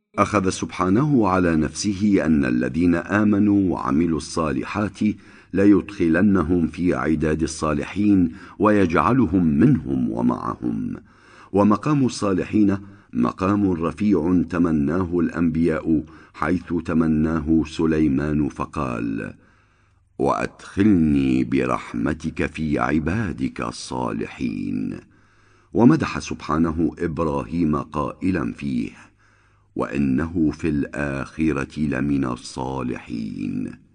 أخذ سبحانه على نفسه أن الذين آمنوا وعملوا الصالحات ليدخلنهم في عداد الصالحين ويجعلهم منهم ومعهم. ومقام الصالحين مقام رفيع تمناه الأنبياء، حيث تمناه سليمان فقال: وأدخلني برحمتك في عبادك الصالحين. ومدح سبحانه إبراهيم قائلا فيه: وإنه في الآخرة لمن الصالحين.